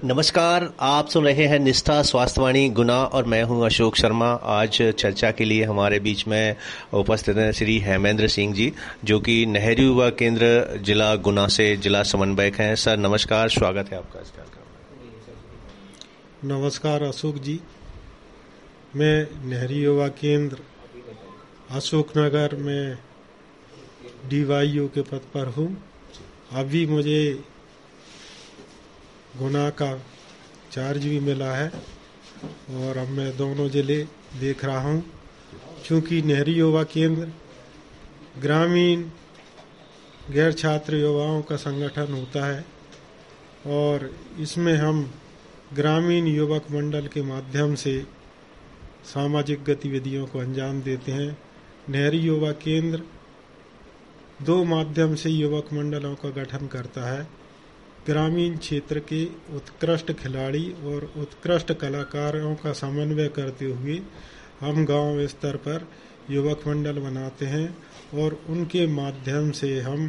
नमस्कार, आप सुन रहे हैं निष्ठा स्वास्थ्यवाणी गुना और मैं हूं अशोक शर्मा। आज चर्चा के लिए हमारे बीच में उपस्थित हैं श्री हेमेंद्र सिंह जी, जो कि नेहरू युवा केंद्र जिला गुना से जिला समन्वयक हैं। सर नमस्कार, स्वागत है आपका इस कार्यक्रम में। नमस्कार अशोक जी, मैं नेहरू युवा केंद्र अशोकनगर में DYO के पद पर हूँ। अभी मुझे गुना का चार्ज भी मिला है और अब मैं दोनों जिले देख रहा हूँ, क्योंकि नेहरू युवा केंद्र ग्रामीण गैर छात्र युवाओं का संगठन होता है और इसमें हम ग्रामीण युवक मंडल के माध्यम से सामाजिक गतिविधियों को अंजाम देते हैं। नेहरू युवा केंद्र 2 माध्यम से युवक मंडलों का गठन करता है। ग्रामीण क्षेत्र के उत्कृष्ट खिलाड़ी और उत्कृष्ट कलाकारों का समन्वय करते हुए हम गांव स्तर पर युवक मंडल बनाते हैं और उनके माध्यम से हम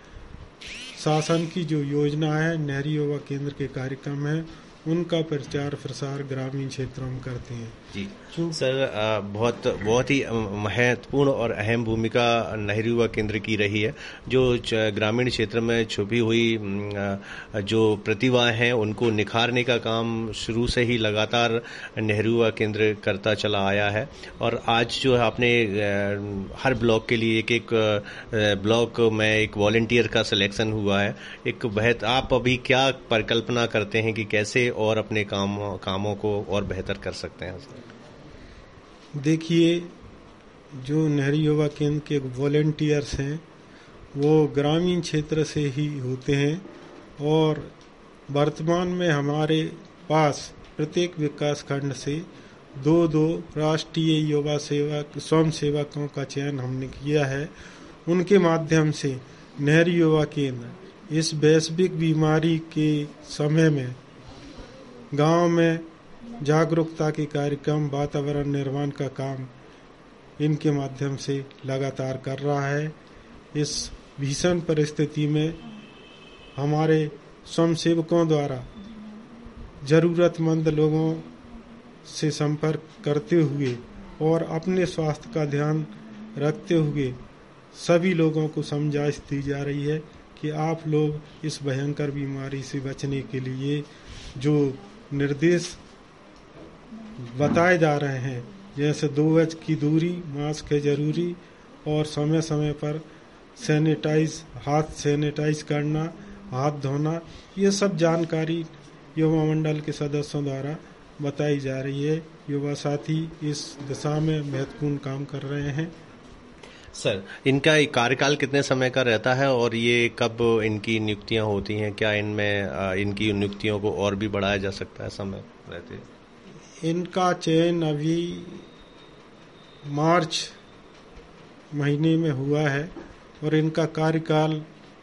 शासन की जो योजना है, नेहरू युवा केंद्र के कार्यक्रम है, उनका प्रचार प्रसार ग्रामीण क्षेत्रों में करते हैं। जी सर, बहुत ही महत्वपूर्ण और अहम भूमिका नेहरू युवा केंद्र की रही है। जो ग्रामीण क्षेत्र में छुपी हुई जो प्रतिभा हैं उनको निखारने का काम शुरू से ही लगातार नेहरू युवा केंद्र करता चला आया है। और आज जो है आपने हर ब्लॉक के लिए एक ब्लॉक में एक वॉलंटियर का सिलेक्शन हुआ है। आप अभी क्या परिकल्पना करते हैं कि कैसे और अपने कामों को और बेहतर कर सकते हैं? देखिए, जो नेहरू युवा केंद्र के वॉलंटियर्स हैं वो ग्रामीण क्षेत्र से ही होते हैं और वर्तमान में हमारे पास प्रत्येक विकास खंड से 2 राष्ट्रीय युवा सेवक स्वयं सेवकों का चयन हमने किया है। उनके माध्यम से नेहरू युवा केंद्र इस वैश्विक बीमारी के समय में गांव में जागरूकता के कार्यक्रम, वातावरण निर्माण का काम इनके माध्यम से लगातार कर रहा है। इस भीषण परिस्थिति में हमारे स्वयंसेवकों द्वारा जरूरतमंद लोगों से संपर्क करते हुए और अपने स्वास्थ्य का ध्यान रखते हुए सभी लोगों को समझाइश दी जा रही है कि आप लोग इस भयंकर बीमारी से बचने के लिए जो निर्देश बताए जा रहे हैं, जैसे 2 गज की दूरी, मास्क है जरूरी और समय समय पर हाथ सैनिटाइज करना, हाथ धोना, ये सब जानकारी युवा मंडल के सदस्यों द्वारा बताई जा रही है। युवा साथी इस दिशा में महत्वपूर्ण काम कर रहे हैं। सर, इनका कार्यकाल कितने समय का रहता है और ये कब इनकी नियुक्तियां होती हैं? क्या इनमें इनकी नियुक्तियों को और भी बढ़ाया जा सकता है समय रहते? इनका चयन अभी मार्च महीने में हुआ है और इनका कार्यकाल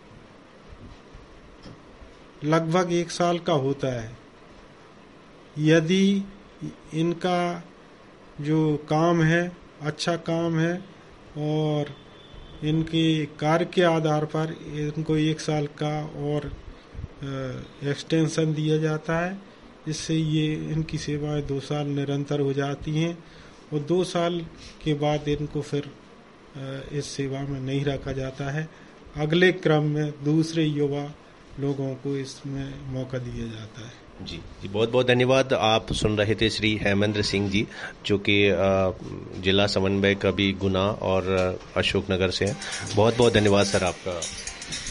लगभग 1 साल का होता है। यदि इनका जो काम है अच्छा काम है और इनके कार्य के आधार पर इनको 1 साल का और एक्सटेंशन दिया जाता है। इससे ये इनकी सेवाएं 2 साल निरंतर हो जाती हैं और 2 साल के बाद इनको फिर इस सेवा में नहीं रखा जाता है। अगले क्रम में दूसरे युवा लोगों को इसमें मौका दिया जाता है। जी, बहुत बहुत धन्यवाद। आप सुन रहे थे श्री हेमेंद्र सिंह जी, जो कि जिला समन्वयक अभी गुना और अशोकनगर से हैं। बहुत बहुत धन्यवाद सर आपका।